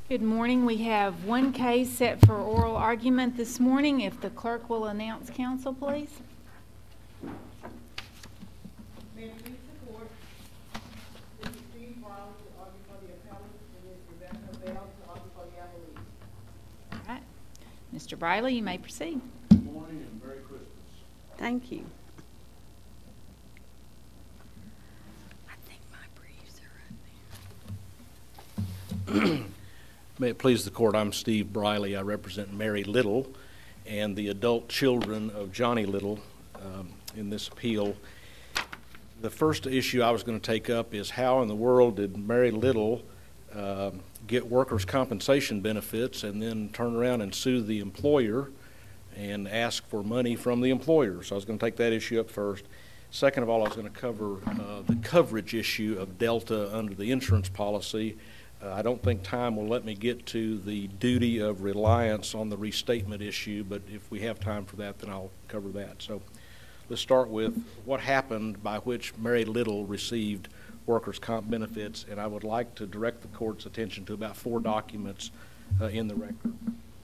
Good morning. We have one case set for oral argument this morning. If the clerk will announce counsel, please. May it please the court, Mr. Steve Brown to argue for the appellant and Ms. Rebecca Bell to argue for the appellee. All right. Mr. Briley, you may proceed. Good morning and Merry Christmas. Thank you. I think my briefs are up there. May it please the court, I'm Steve Briley. I represent Mary Little and the adult children of Johnny Little in this appeal. The first issue I was going to take up is how in the world did Mary Little get workers' compensation benefits and then turn around and sue the employer and ask for money from the employer. So I was going to take that issue up first. Second of all, I was going to cover the coverage issue of Delta under the insurance policy. I don't think time will let me get to the duty of reliance on the restatement issue, but if we have time for that, then I'll cover that. So let's start with what happened by which Mary Little received workers' comp benefits, and I would like to direct the court's attention to about 4 documents in the record.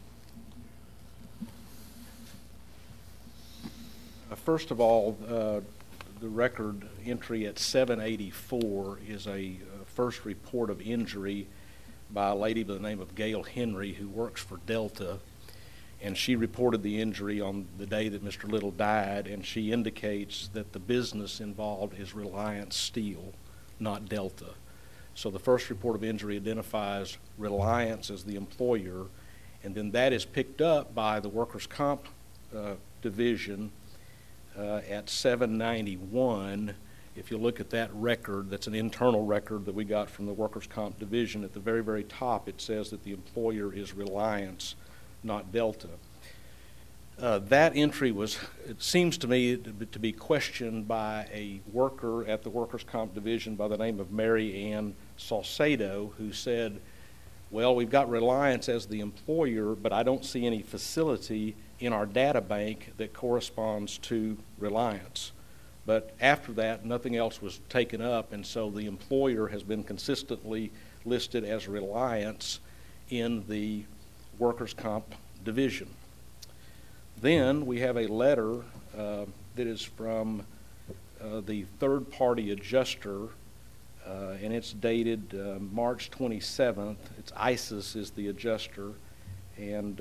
First of all, the record entry at 784 is a first report of injury by a lady by the name of Gail Henry who works for Delta, and she reported the injury on the day that Mr. Little died, and she indicates that the business involved is Reliance Steel, not Delta. So the first report of injury identifies Reliance as the employer, and then that is picked up by the workers' comp division at 791. If you look at that record, that's an internal record that we got from the workers' comp division. At the very, very top, it says that the employer is Reliance, not Delta. That entry it seems to me to be questioned by a worker at the workers' comp division by the name of Mary Ann Salcedo, who said, well, we've got Reliance as the employer, but I don't see any facility in our data bank that corresponds to Reliance. But after that, nothing else was taken up, and so the employer has been consistently listed as Reliance in the workers' comp division. Then we have a letter that is from the third-party adjuster, and it's dated March 27th. It's ISIS is the adjuster, and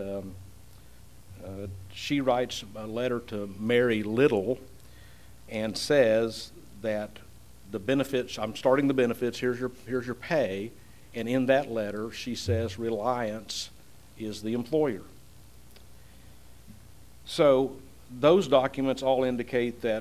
she writes a letter to Mary Little and says that the benefits, I'm starting the benefits, here's your pay, and in that letter she says Reliance is the employer. So those documents all indicate that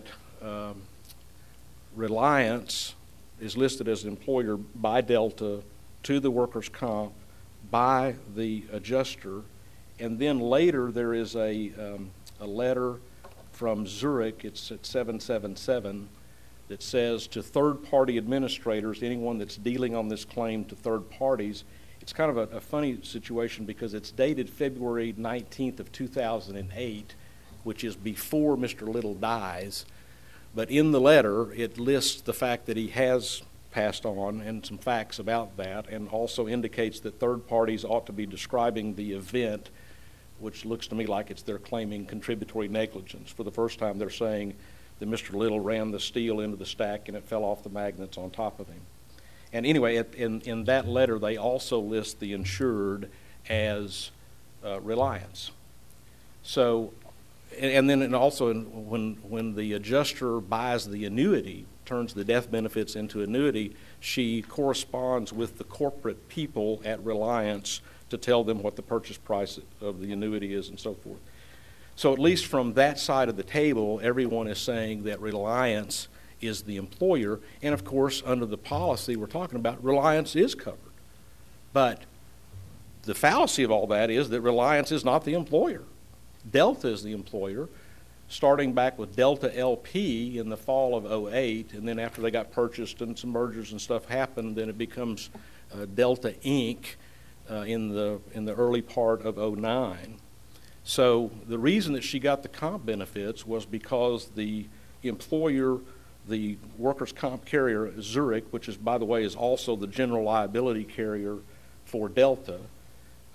Reliance is listed as an employer by Delta to the workers' comp by the adjuster, and then later there is a letter from Zurich, it's at 777, that says to third-party administrators, anyone that's dealing on this claim to third parties. It's kind of a funny situation because it's dated February 19th of 2008, which is before Mr. Little dies. But in the letter, it lists the fact that he has passed on and some facts about that, and also indicates that third parties ought to be describing the event, which looks to me like they're claiming contributory negligence. For the first time, they're saying that Mr. Little ran the steel into the stack and it fell off the magnets on top of him. And anyway, in that letter, they also list the insured as Reliance. So, and then also when the adjuster buys the annuity, turns the death benefits into annuity, she corresponds with the corporate people at Reliance to tell them what the purchase price of the annuity is and so forth. So at least from that side of the table, everyone is saying that Reliance is the employer, and of course under the policy we're talking about, Reliance is covered. But the fallacy of all that is that Reliance is not the employer. Delta is the employer, starting back with Delta LP in the fall of 2008, and then after they got purchased and some mergers and stuff happened, then it becomes Delta Inc. In the early part of 2009. So the reason that she got the comp benefits was because the employer, the workers' comp carrier Zurich, which is, by the way, is also the general liability carrier for Delta,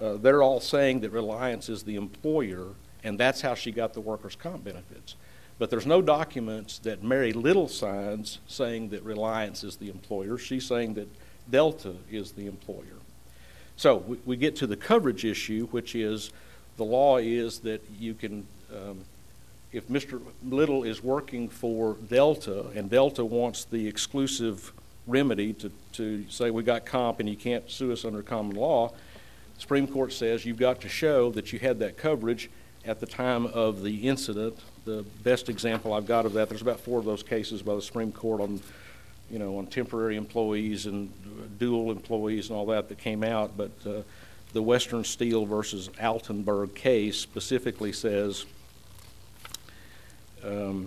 they're all saying that Reliance is the employer, and that's how she got the workers' comp benefits. But there's no documents that Mary Little signs saying that Reliance is the employer. She's saying that Delta is the employer. So we get to the coverage issue, which is the law is that you can, if Mr. Little is working for Delta and Delta wants the exclusive remedy to say we got comp and you can't sue us under common law, the Supreme Court says you've got to show that you had that coverage at the time of the incident. The best example I've got of that, there's about 4 of those cases by the Supreme Court on, on temporary employees and dual employees and all that came out, but the Western Steel versus Altenburg case specifically says, that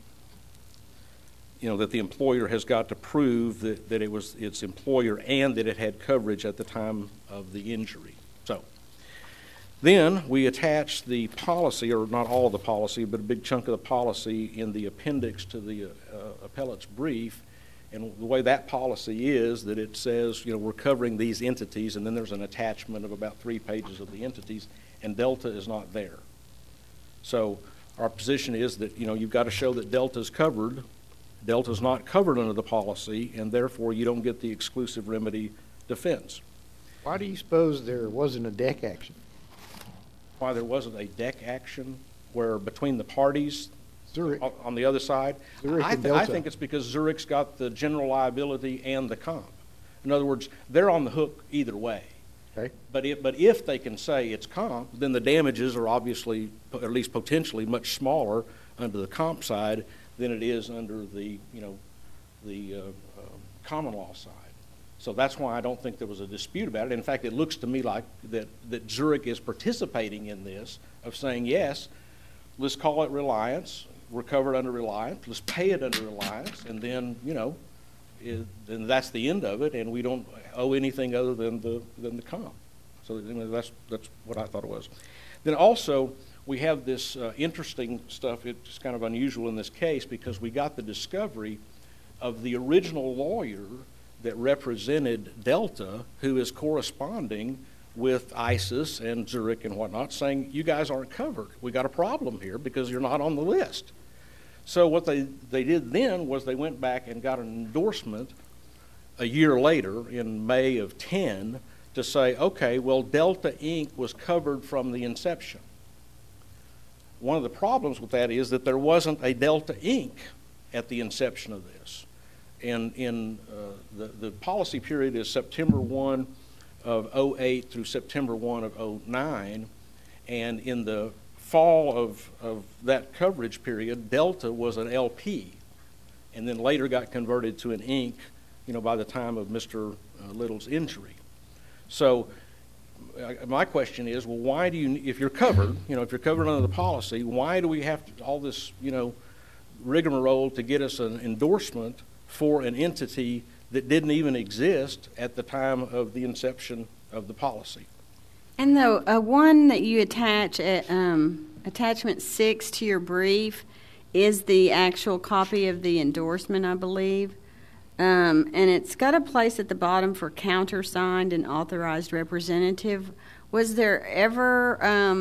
the employer has got to prove that it was its employer and that it had coverage at the time of the injury. So then we attach the policy, or not all of the policy, but a big chunk of the policy in the appendix to the appellate's brief. And the way that policy is that it says, we're covering these entities, and then there's an attachment of about 3 pages of the entities, and Delta is not there. So our position is that, you've got to show that Delta's covered. Delta's not covered under the policy, and therefore you don't get the exclusive remedy defense. Why do you suppose there wasn't a deck action? Why there wasn't a deck action where between the parties Zurich. On the other side? Zurich I and Delta. think it's because Zurich's got the general liability and the comp. In other words, they're on the hook either way. Okay. But if they can say it's comp, then the damages are obviously, at least potentially, much smaller under the comp side than it is under the common law side. So that's why I don't think there was a dispute about it. In fact, it looks to me like that Zurich is participating in this, of saying, yes, let's call it Reliance, we're covered under Reliance, let's pay it under Reliance, and then, then that's the end of it, and we don't owe anything other than the comp. So that's what I thought it was. Then also, we have this interesting stuff. It's kind of unusual in this case because we got the discovery of the original lawyer that represented Delta, who is corresponding with ISIS and Zurich and whatnot, saying, you guys aren't covered. We got a problem here because you're not on the list. So what they did then was they went back and got an endorsement a year later in May of 10 to say, okay, well, Delta Inc. was covered from the inception. One of the problems with that is that there wasn't a Delta Inc. at the inception of this. And in the policy period is September 1 of 08 through September 1 of 09, and in the fall of that coverage period, Delta was an LP, and then later got converted to an Inc., by the time of Mr. Little's injury. So my question is, well, why do you, if you're covered, if you're covered under the policy, why do we have all this, rigmarole to get us an endorsement for an entity that didn't even exist at the time of the inception of the policy? And the one that you attach at attachment 6 to your brief is the actual copy of the endorsement, I believe. And it's got a place at the bottom for countersigned and authorized representative. Was there ever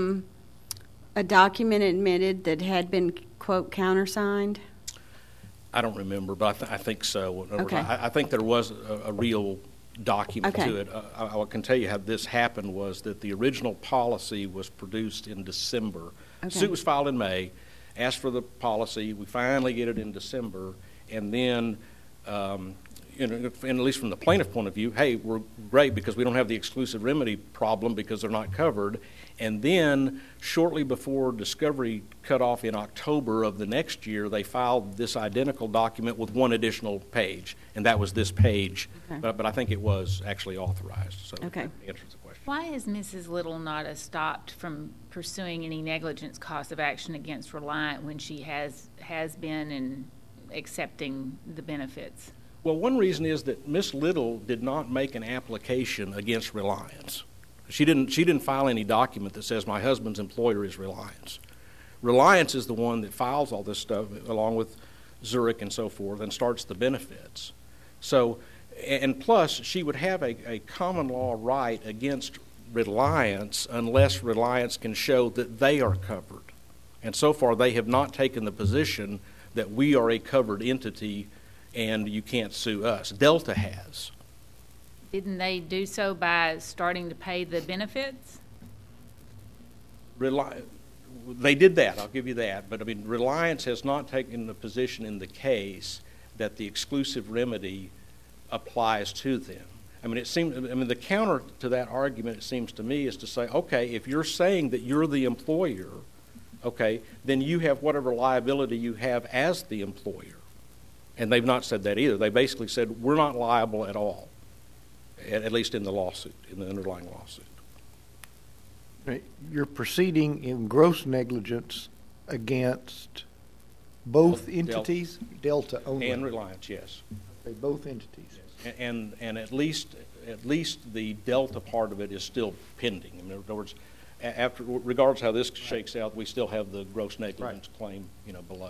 a document admitted that had been, quote, countersigned? I don't remember, but I think so. Okay. I think there was a real document Okay. to it. I can tell you how this happened was that the original policy was produced in December. Okay. Suit was filed in May, asked for the policy. We finally get it in December, and then, and at least from the plaintiff point of view, hey, we're great because we don't have the exclusive remedy problem because they're not covered. And then shortly before discovery cut off in October of the next year, they filed this identical document with one additional page, and that was this page. Okay. But I think it was actually authorized. So Okay. that answers the question. Why is Mrs. Little not stopped from pursuing any negligence cause of action against Reliant when she has been in accepting the benefits? Well, one reason is that Miss Little did not make an application against Reliance. She didn't file any document that says my husband's employer is Reliance. Reliance is the one that files all this stuff along with Zurich and so forth and starts the benefits. So, and plus she would have a common law right against Reliance unless Reliance can show that they are covered. And so far, they have not taken the position that we are a covered entity and you can't sue us. Delta has. Didn't they do so by starting to pay the benefits? They did that, I'll give you that. But I mean, Reliance has not taken the position in the case that the exclusive remedy applies to them. I mean, the counter to that argument, it seems to me, is to say, okay, if you're saying that you're the employer, okay, then you have whatever liability you have as the employer. And they've not said that either. They basically said, we're not liable at all, at least in the lawsuit, in the underlying lawsuit. You're proceeding in gross negligence against both entities? Delta only? And Reliance, yes. Okay, both entities. And at least the Delta part of it is still pending. In other words, regardless how this shakes out, we still have the gross negligence claim, below.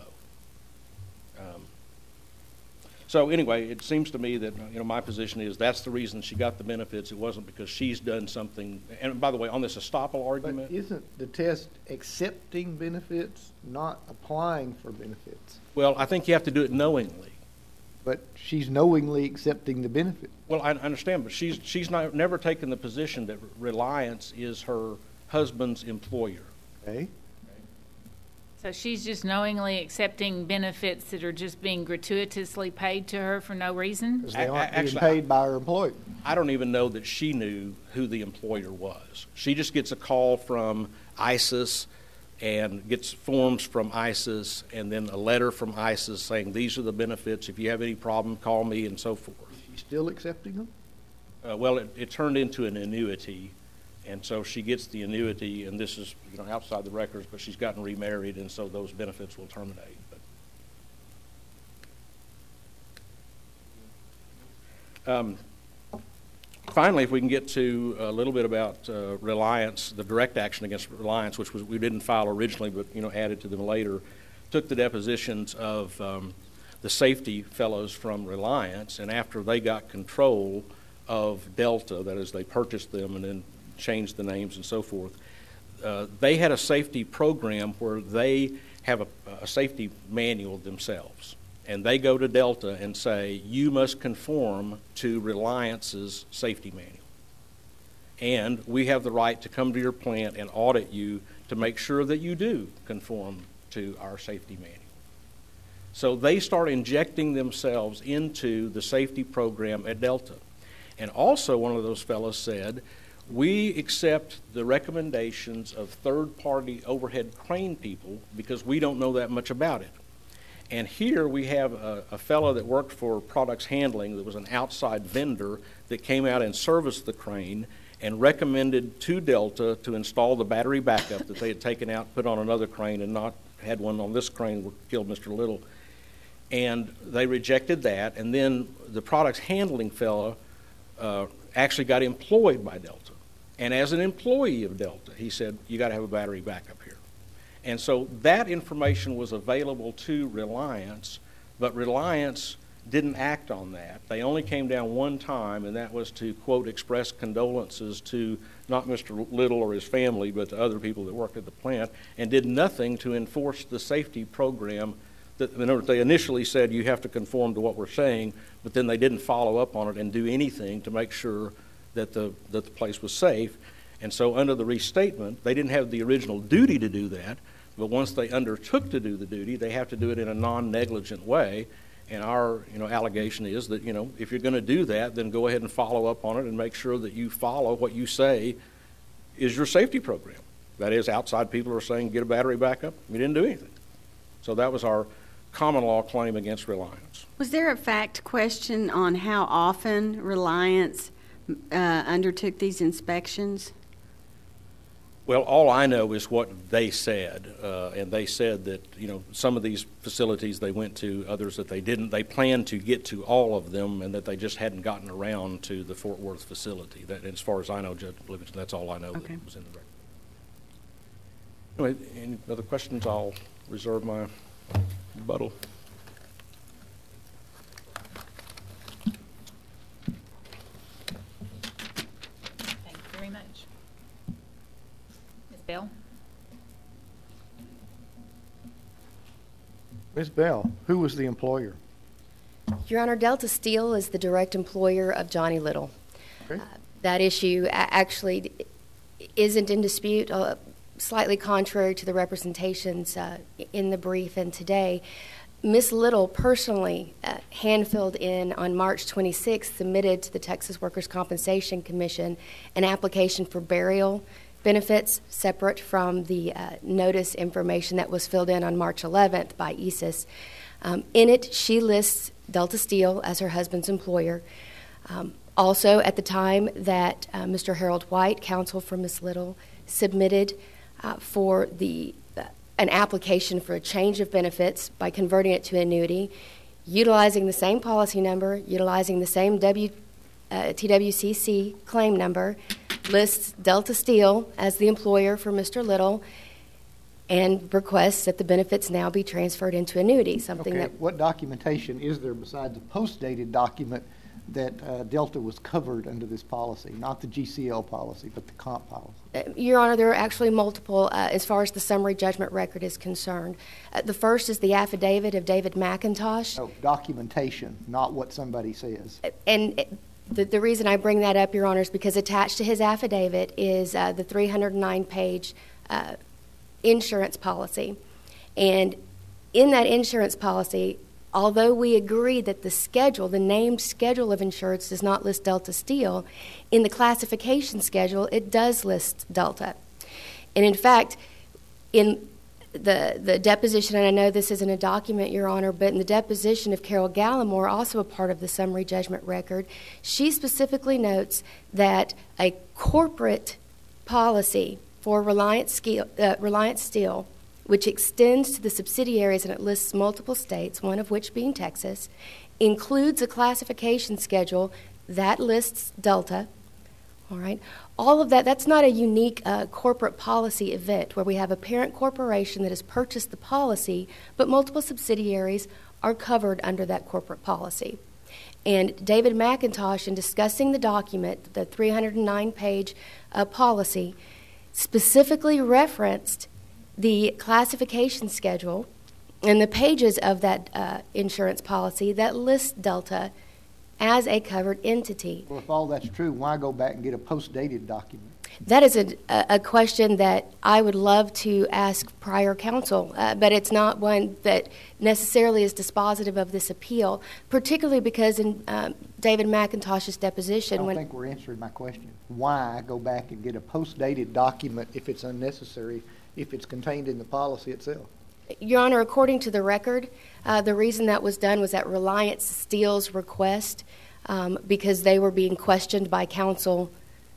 So anyway, it seems to me that my position is that's the reason she got the benefits. It wasn't because she's done something. And by the way, on this estoppel argument, But isn't the test accepting benefits, not applying for benefits? well, I think you have to do it knowingly. But she's knowingly accepting the benefit. Well, I understand, but she's never taken the position that Reliance is her husband's employer. Okay? So she's just knowingly accepting benefits that are just being gratuitously paid to her for no reason? Because they aren't being Actually, paid by her employer. I don't even know that she knew who the employer was. She just gets a call from ISIS and gets forms from ISIS and then a letter from ISIS saying these are the benefits. If you have any problem, call me and so forth. She's still accepting them? Well, it turned into an annuity, and so she gets the annuity, and this is outside the records, but she's gotten remarried, and so those benefits will terminate. But, finally, if we can get to a little bit about Reliance, the direct action against Reliance, which we didn't file originally, but added to them later, took the depositions of the safety fellows from Reliance, and after they got control of Delta, that is, they purchased them and then changed the names and so forth, they had a safety program where they have a safety manual themselves. And they go to Delta and say, you must conform to Reliance's safety manual. And we have the right to come to your plant and audit you to make sure that you do conform to our safety manual. So they start injecting themselves into the safety program at Delta. And also one of those fellows said, we accept the recommendations of third-party overhead crane people because we don't know that much about it. And here we have a fellow that worked for Products Handling that was an outside vendor that came out and serviced the crane and recommended to Delta to install the battery backup that they had taken out, put on another crane, and not had one on this crane that killed Mr. Little. And they rejected that, and then the Products Handling fellow actually got employed by Delta. And as an employee of Delta, he said, you got to have a battery backup here. And so that information was available to Reliance, but Reliance didn't act on that. They only came down one time, and that was to, quote, express condolences to not Mr. Little or his family, but to other people that worked at the plant, and did nothing to enforce the safety program. They initially said you have to conform to what we're saying, but then they didn't follow up on it and do anything to make sure that the place was safe. And so under the restatement, they didn't have the original duty to do that, but once they undertook to do the duty, they have to do it in a non-negligent way. And our allegation is that if you're going to do that, then go ahead and follow up on it and make sure that you follow what you say is your safety program. That is, outside people are saying get a battery backup. We didn't do anything. So that was our common law claim against Reliance. Was there a fact question on how often Reliance undertook these inspections? Well, all I know is what they said, and they said that some of these facilities they went to, others that they didn't. They planned to get to all of them, and that they just hadn't gotten around to the Fort Worth facility. That, as far as I know, Judge Livingston, that's all I know Okay. that was in the record. Anyway, any other questions? I'll reserve my rebuttal. Thank you very much. Bell? Ms. Bell, who was the employer? Your Honor, Delta Steel is the direct employer of Johnny Little. Okay. That issue actually isn't in dispute, slightly contrary to the representations in the brief and today. Ms. Little personally hand-filled in on March 26th, submitted to the Texas Workers' Compensation Commission an application for burial benefits separate from the notice information that was filled in on March 11th by ESIS. In it, she lists Delta Steel as her husband's employer. Also, at the time that Mr. Harold White, counsel for Ms. Little, submitted for an application for a change of benefits by converting it to annuity, utilizing the same policy number, utilizing the same TWCC claim number, lists Delta Steel as the employer for Mr. Little, and requests that the benefits now be transferred into annuity, something Okay, that... what documentation is there besides the post-dated document that Delta was covered under this policy? Not the GCL policy, but the comp policy. Your Honor, there are actually multiple as far as the summary judgment record is concerned. The first is the affidavit of David McIntosh. No, documentation, not what somebody says. And the reason I bring that up, Your Honor, is because attached to his affidavit is the 309-page insurance policy. And in that insurance policy, although we agree that the named schedule of insurance does not list Delta Steel, in the classification schedule, it does list Delta. And in fact, in the deposition, and I know this isn't a document, Your Honor, but in the deposition of Carol Gallimore, also a part of the summary judgment record, she specifically notes that a corporate policy for Reliance Steel, which extends to the subsidiaries and it lists multiple states, one of which being Texas, includes a classification schedule that lists Delta. All right. All of that's not a unique corporate policy event where we have a parent corporation that has purchased the policy, but multiple subsidiaries are covered under that corporate policy. And David McIntosh, in discussing the document, the 309-page policy, specifically referenced the classification schedule and the pages of that insurance policy that list Delta as a covered entity. Well, if all that's true, why go back and get a post-dated document? That is a question that I would love to ask prior counsel, but it's not one that necessarily is dispositive of this appeal, particularly because in David McIntosh's deposition... I don't think we're answering my question. Why go back and get a post-dated document if it's unnecessary, if it's contained in the policy itself? Your Honor, according to the record, the reason that was done was at Reliance Steel's request because they were being questioned by counsel,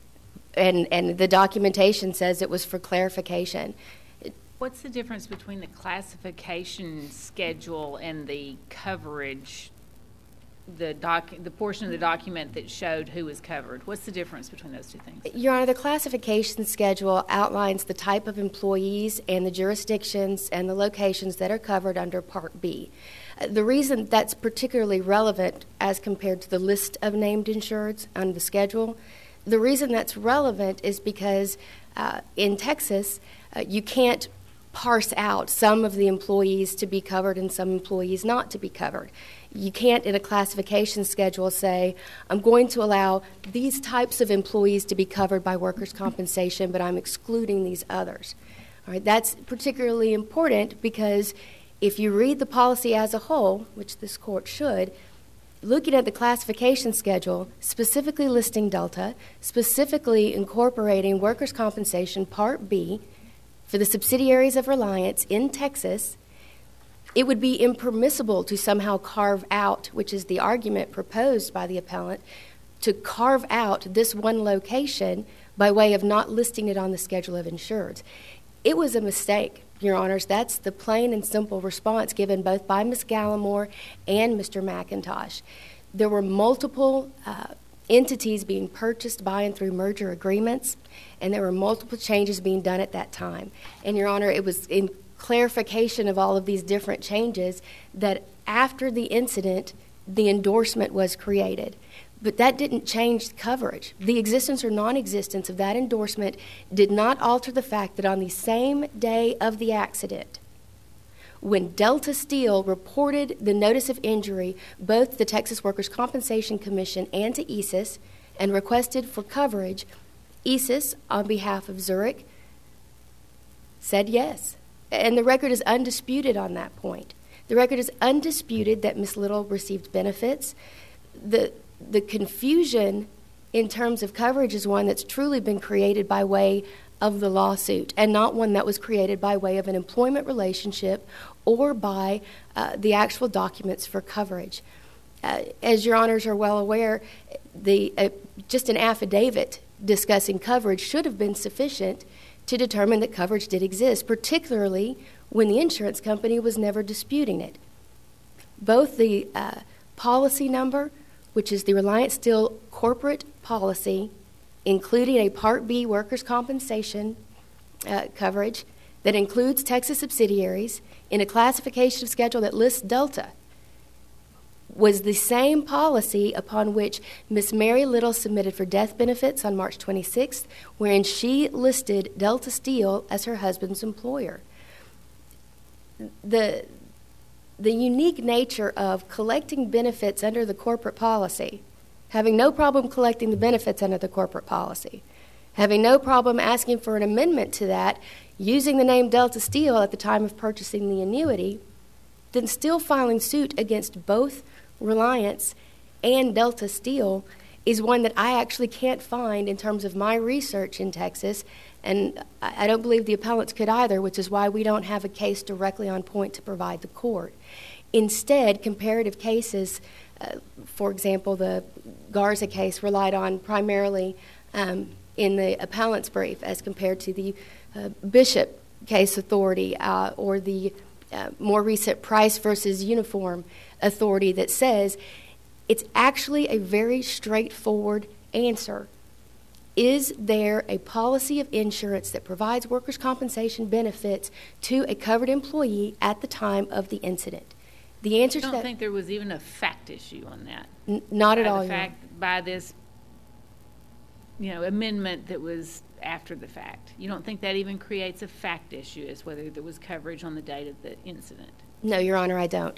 and the documentation says it was for clarification. What's the difference between the classification schedule and the coverage, the portion of the document that showed who was covered? What's the difference between those two things? Your Honor, the classification schedule outlines the type of employees and the jurisdictions and the locations that are covered under Part B. The reason that's particularly relevant as compared to the list of named insureds on the schedule, the reason that's relevant is because in Texas, you can't parse out some of the employees to be covered and some employees not to be covered. You can't, in a classification schedule, say, I'm going to allow these types of employees to be covered by workers' compensation, but I'm excluding these others. All right, that's particularly important because if you read the policy as a whole, which this court should, looking at the classification schedule, specifically listing Delta, specifically incorporating workers' compensation Part B for the subsidiaries of Reliance in Texas, it would be impermissible to somehow carve out, which is the argument proposed by the appellant, to carve out this one location by way of not listing it on the schedule of insureds. It was a mistake, Your Honors. That's the plain and simple response given both by Ms. Gallimore and Mr. McIntosh. There were multiple entities being purchased by and through merger agreements, and there were multiple changes being done at that time. And, Your Honor, it was in clarification of all of these different changes that after the incident, the endorsement was created. But that didn't change coverage. The existence or non-existence of that endorsement did not alter the fact that on the same day of the accident, when Delta Steel reported the notice of injury, both to the Texas Workers' Compensation Commission and to ESIS, and requested for coverage, ESIS, on behalf of Zurich, said yes. And the record is undisputed on that point. The record is undisputed that Ms. Little received benefits. The confusion in terms of coverage is one that's truly been created by way of the lawsuit, and not one that was created by way of an employment relationship or by the actual documents for coverage. As your honors are well aware, just an affidavit discussing coverage should have been sufficient to determine that coverage did exist, particularly when the insurance company was never disputing it. Both the policy number, which is the Reliance Steel corporate policy, including a Part B workers' compensation coverage that includes Texas subsidiaries in a classification schedule that lists Delta, was the same policy upon which Miss Mary Little submitted for death benefits on March 26th, wherein she listed Delta Steel as her husband's employer. The unique nature of collecting benefits under the corporate policy, having no problem collecting the benefits under the corporate policy, having no problem asking for an amendment to that, using the name Delta Steel at the time of purchasing the annuity, then still filing suit against both Reliance and Delta Steel is one that I actually can't find in terms of my research in Texas, and I don't believe the appellants could either, which is why we don't have a case directly on point to provide the court. Instead, comparative cases, for example, the Garza case relied on primarily in the appellant's brief as compared to the Bishop case authority or the more recent Price versus Uniform authority that says it's actually a very straightforward answer. Is there a policy of insurance that provides workers' compensation benefits to a covered employee at the time of the incident? The answer to that... I don't think there was even a fact issue on that. Not at all. By this, amendment that was after the fact. You don't think that even creates a fact issue as whether there was coverage on the date of the incident? No, Your Honor, I don't.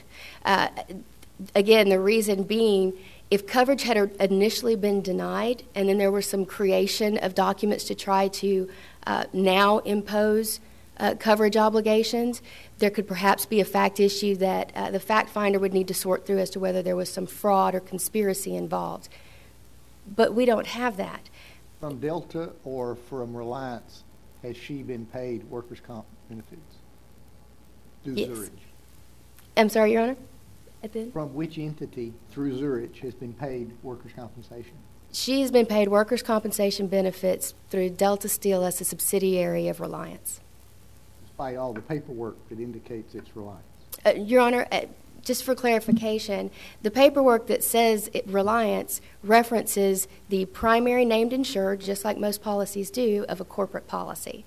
Again, the reason being, if coverage had initially been denied and then there was some creation of documents to try to now impose coverage obligations, there could perhaps be a fact issue that the fact finder would need to sort through as to whether there was some fraud or conspiracy involved. But we don't have that. From Delta or from Reliance, has she been paid workers' comp benefits through Zurich? I'm sorry, Your Honor? From which entity through Zurich has been paid workers' compensation? She has been paid workers' compensation benefits through Delta Steel as a subsidiary of Reliance. Despite all the paperwork that indicates it's Reliance? Your Honor, just for clarification, the paperwork that says Reliance references the primary named insured, just like most policies do, of a corporate policy.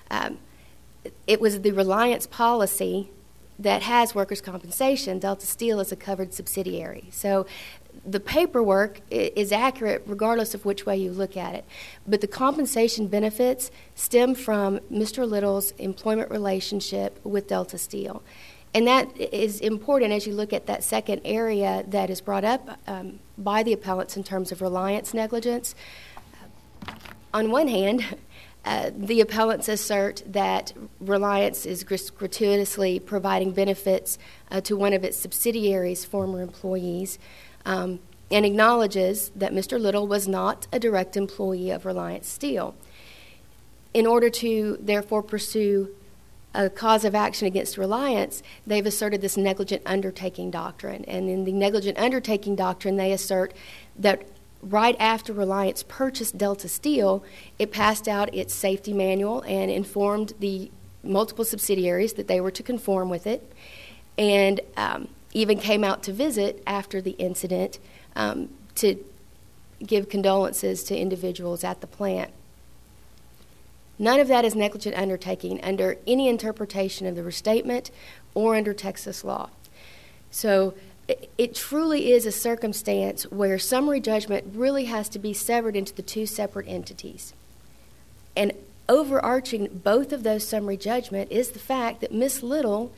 It was the Reliance policy that has workers' compensation. Delta Steel is a covered subsidiary. So the paperwork is accurate regardless of which way you look at it. But the compensation benefits stem from Mr. Little's employment relationship with Delta Steel. And that is important as you look at that second area that is brought up by the appellants in terms of Reliance negligence. On one hand, the appellants assert that Reliance is gratuitously providing benefits to one of its subsidiaries' former employees and acknowledges that Mr. Little was not a direct employee of Reliance Steel. In order to, therefore, pursue a cause of action against Reliance, they've asserted this negligent undertaking doctrine. And in the negligent undertaking doctrine, they assert that right after Reliance purchased Delta Steel, it passed out its safety manual and informed the multiple subsidiaries that they were to conform with it, and even came out to visit after the incident to give condolences to individuals at the plant. None of that is negligent undertaking under any interpretation of the restatement or under Texas law. So it truly is a circumstance where summary judgment really has to be severed into the two separate entities. And overarching both of those summary judgment is the fact that Miss Little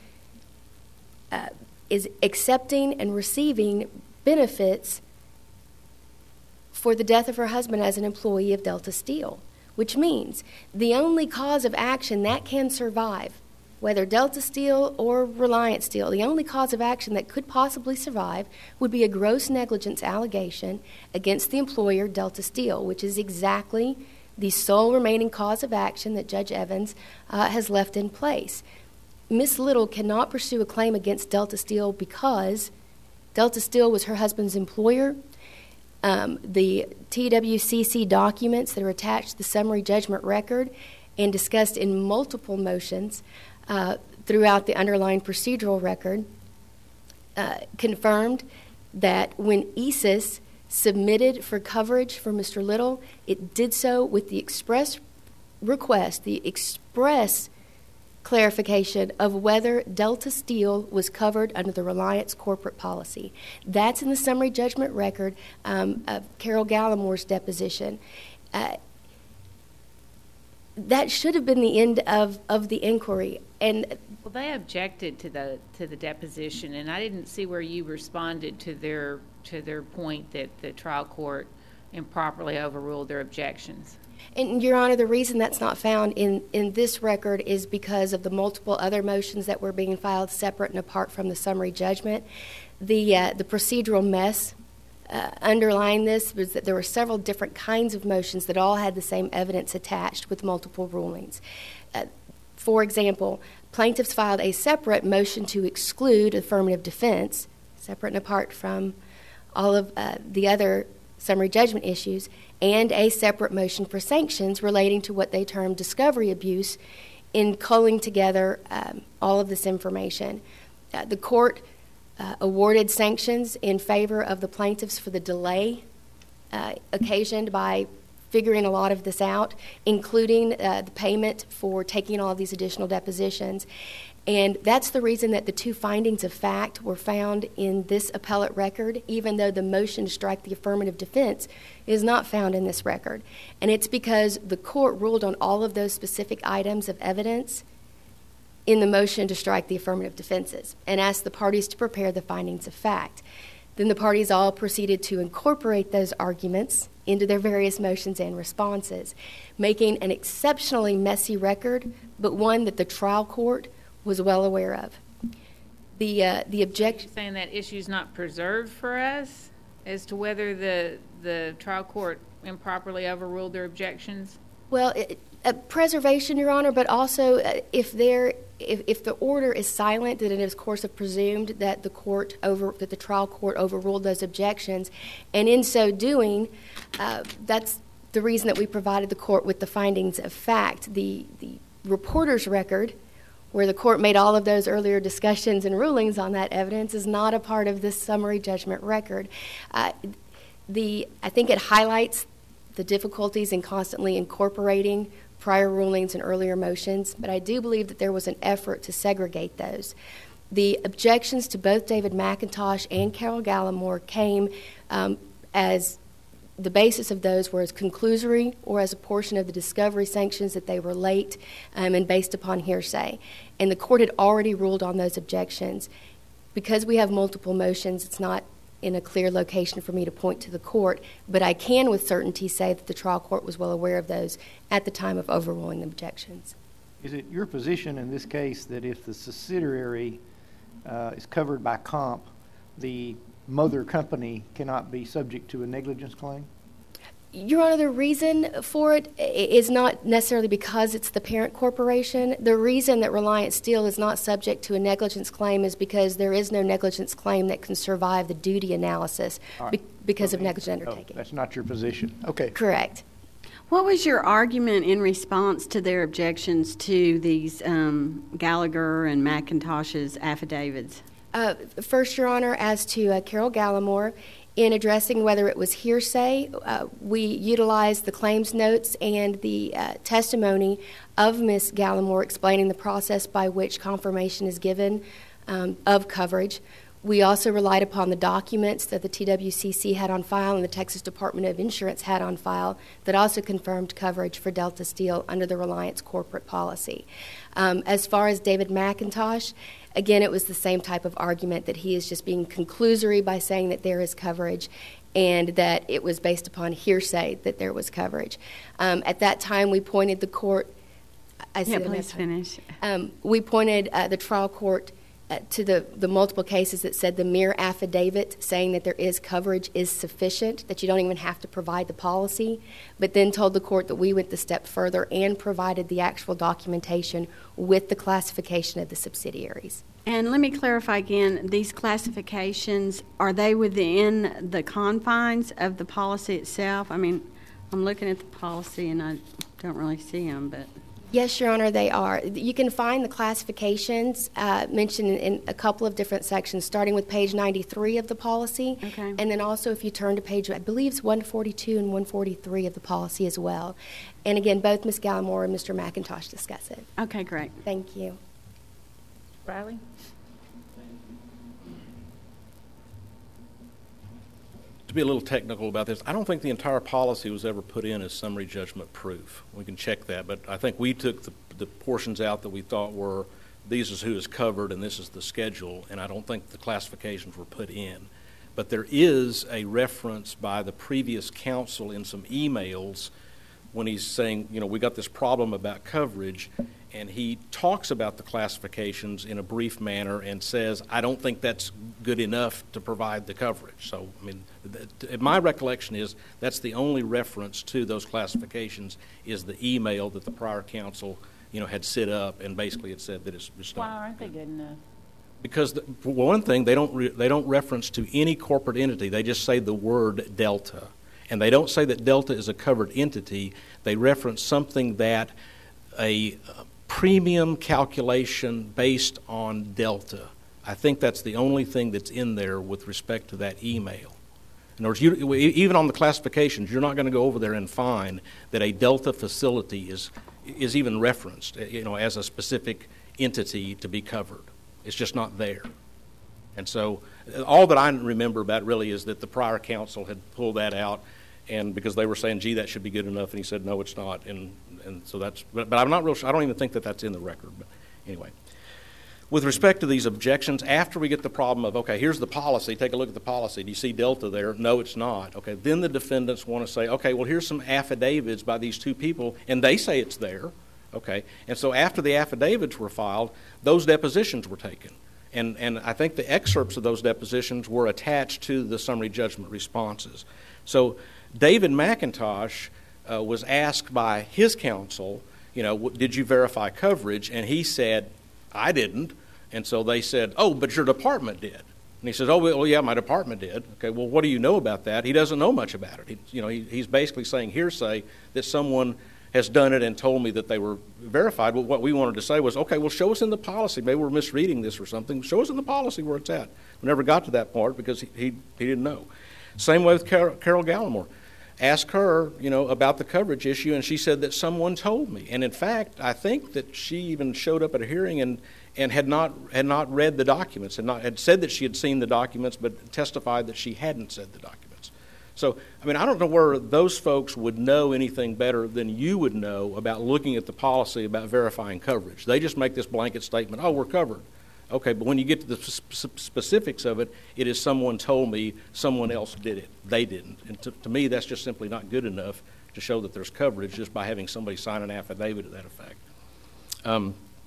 is accepting and receiving benefits for the death of her husband as an employee of Delta Steel, which means the only cause of action that can survive, whether Delta Steel or Reliance Steel, the only cause of action that could possibly survive would be a gross negligence allegation against the employer, Delta Steel, which is exactly the sole remaining cause of action that Judge Evans has left in place. Miss Little cannot pursue a claim against Delta Steel because Delta Steel was her husband's employer. The TWCC documents that are attached to the summary judgment record and discussed in multiple motions throughout the underlying procedural record confirmed that when ESIS submitted for coverage for Mr. Little, it did so with the express request, the express clarification of whether Delta Steel was covered under the Reliance corporate policy. That's in the summary judgment record of Carol Gallamore's deposition. That should have been the end of the inquiry. And well, they objected to the deposition, and I didn't see where you responded to their point that the trial court improperly overruled their objections. And, Your Honor, the reason that's not found in this record is because of the multiple other motions that were being filed separate and apart from the summary judgment. The procedural mess underlying this was that there were several different kinds of motions that all had the same evidence attached with multiple rulings. For example, plaintiffs filed a separate motion to exclude affirmative defense, separate and apart from all of the other summary judgment issues, and a separate motion for sanctions relating to what they termed discovery abuse in culling together all of this information. The court awarded sanctions in favor of the plaintiffs for the delay occasioned by figuring a lot of this out, including the payment for taking all of these additional depositions. And that's the reason that the two findings of fact were found in this appellate record, even though the motion to strike the affirmative defense is not found in this record. And it's because the court ruled on all of those specific items of evidence in the motion to strike the affirmative defenses and asked the parties to prepare the findings of fact. Then the parties all proceeded to incorporate those arguments into their various motions and responses, making an exceptionally messy record, but one that the trial court was well aware of. The objection. Saying that issue's not preserved for us as to whether the trial court improperly overruled their objections? Well, preservation, Your Honor, but also if the order is silent, that it is, of course, presumed that the trial court overruled those objections, and in so doing, that's the reason that we provided the court with the findings of fact. The reporter's record, where the court made all of those earlier discussions and rulings on that evidence, is not a part of this summary judgment record. I think it highlights the difficulties in constantly incorporating prior rulings and earlier motions, but I do believe that there was an effort to segregate those. The objections to both David McIntosh and Carol Gallimore came as the basis of those were as conclusory or as a portion of the discovery sanctions that they were late and based upon hearsay. And the court had already ruled on those objections. Because we have multiple motions, it's not in a clear location for me to point to the court, but I can with certainty say that the trial court was well aware of those at the time of overruling the objections. Is it your position in this case that if the subsidiary is covered by comp, the mother company cannot be subject to a negligence claim? Your Honor, the reason for it is not necessarily because it's the parent corporation. The reason that Reliance Steel is not subject to a negligence claim is because there is no negligence claim that can survive the duty analysis because of negligent undertaking. That's not your position. Okay. Correct. What was your argument in response to their objections to these Gallagher and McIntosh's affidavits? First, Your Honor, as to Carol Gallimore, in addressing whether it was hearsay, we utilized the claims notes and the testimony of Ms. Gallimore explaining the process by which confirmation is given of coverage. We also relied upon the documents that the TWCC had on file and the Texas Department of Insurance had on file that also confirmed coverage for Delta Steel under the Reliance corporate policy. As far as David McIntosh, again, it was the same type of argument that he is just being conclusory by saying that there is coverage and that it was based upon hearsay that there was coverage. At that time, we pointed the court. Please finish. We pointed the trial court to the multiple cases that said the mere affidavit saying that there is coverage is sufficient, that you don't even have to provide the policy, but then told the court that we went the step further and provided the actual documentation with the classification of the subsidiaries. And let me clarify again, these classifications, are they within the confines of the policy itself? I mean, I'm looking at the policy and I don't really see them, but... Yes, Your Honor, they are. You can find the classifications mentioned in a couple of different sections, starting with page 93 of the policy. Okay. And then also if you turn to page, I believe it's 142 and 143 of the policy as well. And again, both Ms. Gallimore and Mr. McIntosh discuss it. Okay, great. Thank you. Riley? To be a little technical about this, I don't think the entire policy was ever put in as summary judgment proof. We can check that, but I think we took the portions out that we thought were, these is who is covered and this is the schedule, and I don't think the classifications were put in. But there is a reference by the previous counsel in some emails when he's saying, you know, we got this problem about coverage, and he talks about the classifications in a brief manner and says, I don't think that's good enough to provide the coverage. So, I mean, my recollection is that's the only reference to those classifications is the email that the prior counsel, you know, had set up and basically had said that it's just Why aren't they good enough? because for one thing, they don't reference to any corporate entity. They just say the word Delta. And they don't say that Delta is a covered entity. They reference something that a premium calculation based on Delta. I think that's the only thing that's in there with respect to that email. In other words, even on the classifications, you're not going to go over there and find that a Delta facility is even referenced, you know, as a specific entity to be covered. It's just not there. And so all that I remember about really is that the prior counsel had pulled that out, and because they were saying, gee, that should be good enough, and he said, no, it's not. And so that's, but I'm not real sure. I don't even think that that's in the record. But anyway, with respect to these objections, after we get the problem of, okay, here's the policy, take a look at the policy. Do you see Delta there? No, it's not. Okay, then the defendants want to say, okay, well, here's some affidavits by these two people, and they say it's there. Okay, and so after the affidavits were filed, those depositions were taken. And I think the excerpts of those depositions were attached to the summary judgment responses. So David McIntosh was asked by his counsel, you know, did you verify coverage? And he said, I didn't. And so they said, oh, but your department did. And he says, oh, well, yeah, my department did. Okay, well, what do you know about that? He doesn't know much about it. He's basically saying hearsay that someone has done it and told me that they were verified. Well, what we wanted to say was, okay, well, show us in the policy. Maybe we're misreading this or something. Show us in the policy where it's at. We never got to that part because he didn't know. Same way with Carol Gallimore. Ask her, you know, about the coverage issue, and she said that someone told me. And in fact, I think that she even showed up at a hearing and had not read the documents, had said that she had seen the documents, but testified that she hadn't said the documents. So, I mean, I don't know where those folks would know anything better than you would know about looking at the policy about verifying coverage. They just make this blanket statement, oh, we're covered. Okay, but when you get to the specifics of it, it is someone told me, someone else did it. They didn't. And to me, that's just simply not good enough to show that there's coverage just by having somebody sign an affidavit to that effect. I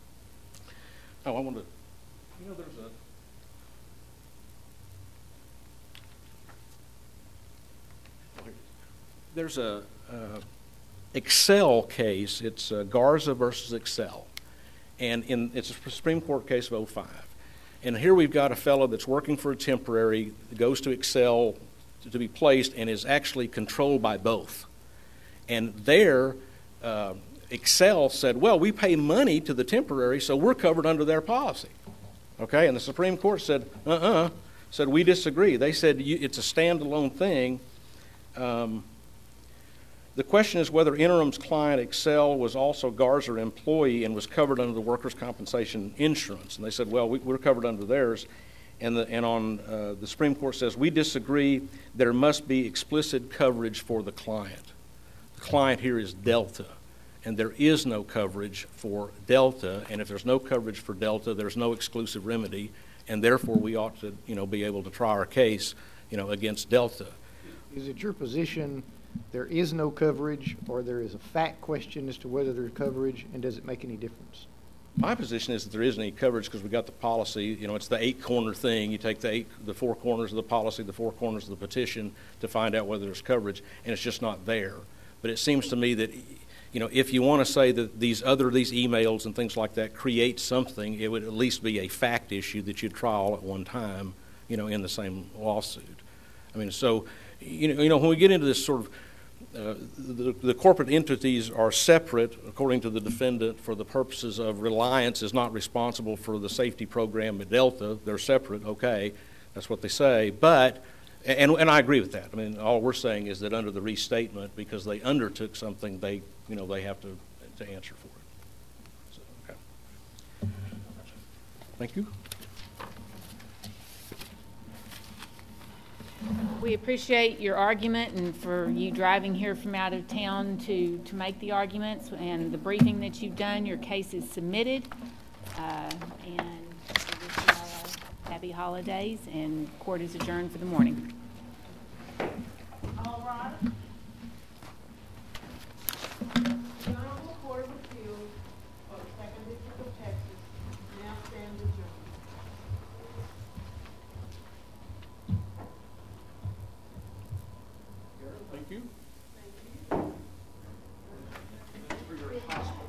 want to, you know, there's a Excel case. It's Garza versus Excel. And it's a Supreme Court case of 05. And here we've got a fellow that's working for a temporary, goes to Excel to be placed, and is actually controlled by both. And there, Excel said, well, we pay money to the temporary, so we're covered under their policy. Okay, and the Supreme Court said, said we disagree. They said it's a standalone thing. The question is whether Interim's client, Excel, was also Garza employee and was covered under the workers' compensation insurance. And they said, well, we're covered under theirs. and the Supreme Court says, we disagree. There must be explicit coverage for the client. The client here is Delta, and there is no coverage for Delta, and if there's no coverage for Delta, there's no exclusive remedy, and therefore we ought to, be able to try our case, against Delta. Is it your position there is no coverage, or there is a fact question as to whether there's coverage, and does it make any difference? My position is that there isn't any coverage because we got the policy. It's the 8-corner thing. You take the 4 corners of the policy, the 4 corners of the petition to find out whether there's coverage, and it's just not there. But it seems to me that, if you want to say that these emails and things like that create something, it would at least be a fact issue that you'd try all at one time, in the same lawsuit. So, when we get into this sort of the corporate entities are separate, according to the defendant, for the purposes of Reliance is not responsible for the safety program at Delta. They're separate, okay, that's what they say. But, and I agree with that. All we're saying is that under the restatement, because they undertook something, they have to answer for it. So, okay. Thank you. We appreciate your argument and for you driving here from out of town to make the arguments and the briefing that you've done. Your case is submitted, and we wish you all a happy holidays, and court is adjourned for the morning. All right. The Honorable Court of Appeals of the Second District of Texas now stands adjourned. Thank you. Thank you. For your hospital.